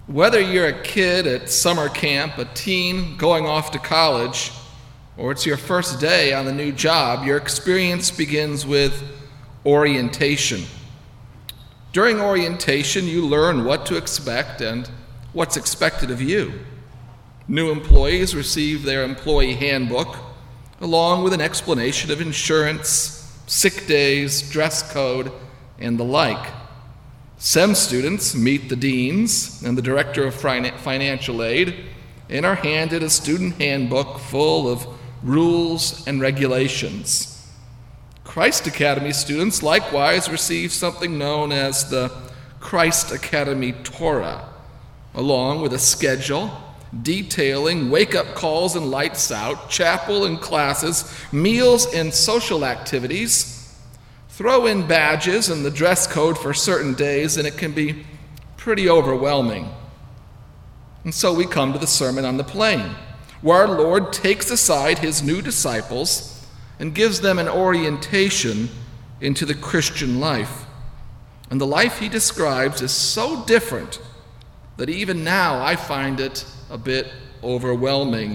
Whether you're a kid at summer camp, a teen going off to college, or it's your first day on the new job, your experience begins with orientation. During orientation, you learn what to expect and what's expected of you. New employees receive their employee handbook, along with an explanation of insurance, sick days, dress code, and the like. SEM students meet the deans and the director of financial aid and are handed a student handbook full of rules and regulations. Christ Academy students likewise receive something known as the Christ Academy Torah, along with a schedule detailing wake-up calls and lights out, chapel and classes, meals and social activities. Throw in badges and the dress code for certain days, and it can be pretty overwhelming. And so we come to the Sermon on the Plain, where our Lord takes aside his new disciples and gives them an orientation into the Christian life. And the life he describes is so different that even now I find it a bit overwhelming.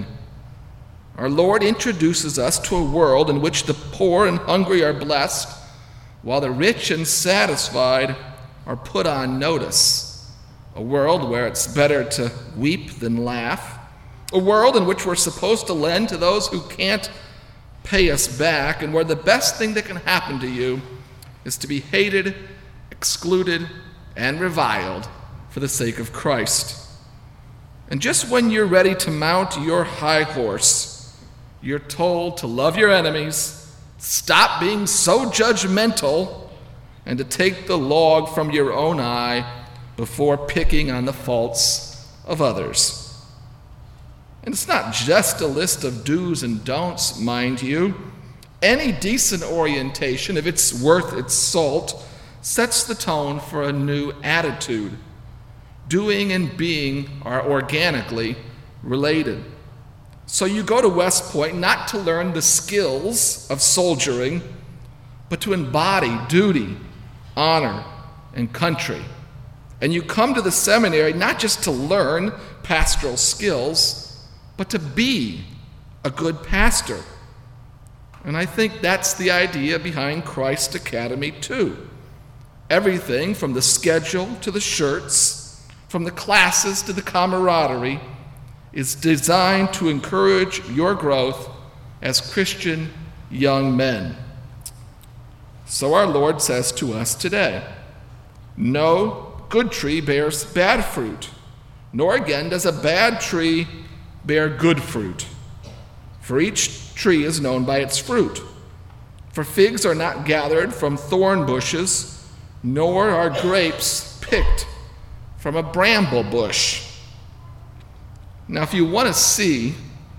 Our Lord introduces us to a world in which the poor and hungry are blessed, while the rich and satisfied are put on notice. A world where it's better to weep than laugh. A world in which we're supposed to lend to those who can't pay us back, and where the best thing that can happen to you is to be hated, excluded, and reviled for the sake of Christ. And just when you're ready to mount your high horse, you're told to love your enemies, stop being so judgmental, and to take the log from your own eye before picking on the faults of others. And it's not just a list of do's and don'ts, mind you. Any decent orientation, if it's worth its salt, sets the tone for a new attitude. Doing and being are organically related. So you go to West Point not to learn the skills of soldiering, but to embody duty, honor, and country. And you come to the seminary not just to learn pastoral skills, but to be a good pastor. And I think that's the idea behind Christ Academy too. Everything from the schedule to the shirts, from the classes to the camaraderie, is designed to encourage your growth as Christian young men. So our Lord says to us today, no good tree bears bad fruit, nor again does a bad tree bear good fruit. For each tree is known by its fruit. For figs are not gathered from thorn bushes, nor are grapes picked from a bramble bush. Now, if you want to see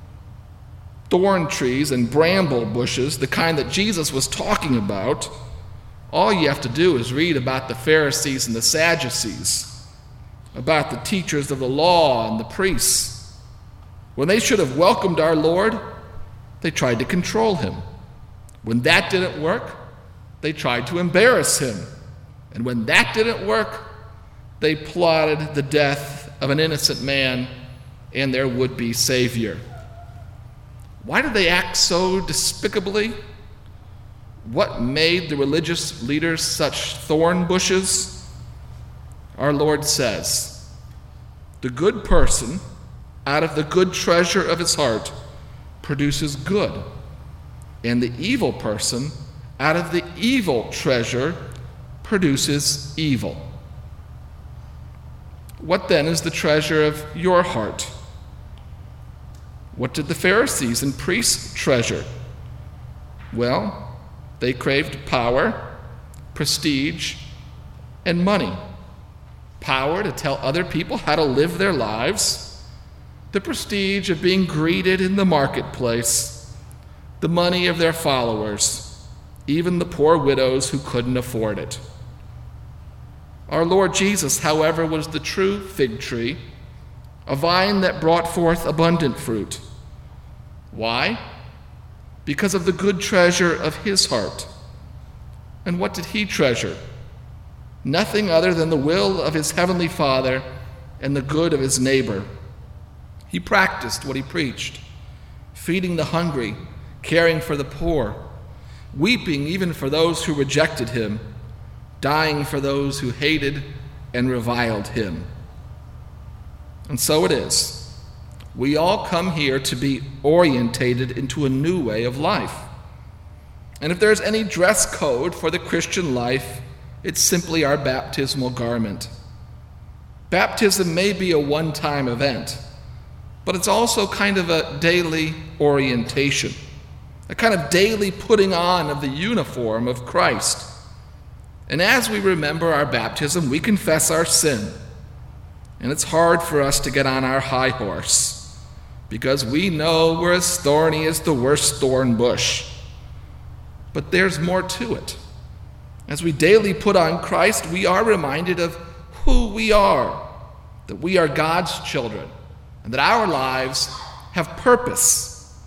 thorn trees and bramble bushes, the kind that Jesus was talking about, all you have to do is read about the Pharisees and the Sadducees, about the teachers of the law and the priests. When they should have welcomed our Lord, they tried to control him. When that didn't work, they tried to embarrass him. And when that didn't work, they plotted the death of an innocent man and their would-be Savior. Why did they act so despicably? What made the religious leaders such thorn bushes? Our Lord says, the good person, out of the good treasure of his heart, produces good, and the evil person, out of the evil treasure, produces evil. What then is the treasure of your heart? What did the Pharisees and priests treasure? Well, they craved power, prestige, and money. Power to tell other people how to live their lives, the prestige of being greeted in the marketplace, the money of their followers, even the poor widows who couldn't afford it. Our Lord Jesus, however, was the true fig tree, a vine that brought forth abundant fruit. Why? Because of the good treasure of his heart. And what did he treasure? Nothing other than the will of his heavenly Father and the good of his neighbor. He practiced what he preached, feeding the hungry, caring for the poor, weeping even for those who rejected him, dying for those who hated and reviled him. And so it is. We all come here to be orientated into a new way of life. And if there's any dress code for the Christian life, it's simply our baptismal garment. Baptism may be a one-time event, but it's also kind of a daily orientation, a kind of daily putting on of the uniform of Christ. And as we remember our baptism, we confess our sin. And it's hard for us to get on our high horse, because we know we're as thorny as the worst thorn bush. But there's more to it. As we daily put on Christ, we are reminded of who we are, that we are God's children, and that our lives have purpose.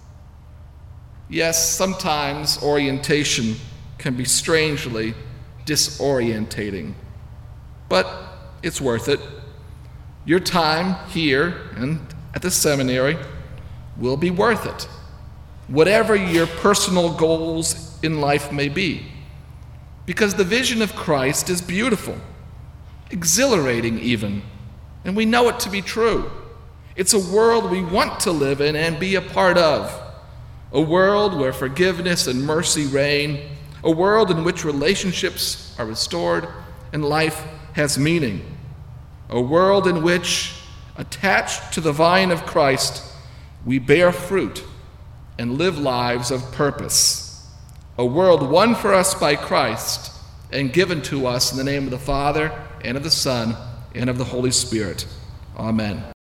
Yes, sometimes orientation can be strangely disorientating, but it's worth it. Your time here and at the seminary will be worth it, whatever your personal goals in life may be, because the vision of Christ is beautiful, exhilarating even, and we know it to be true. It's a world we want to live in and be a part of, a world where forgiveness and mercy reign, a world in which relationships are restored and life has meaning, a world in which, attached to the vine of Christ, we bear fruit and live lives of purpose, a world won for us by Christ and given to us in the name of the Father and of the Son and of the Holy Spirit. Amen.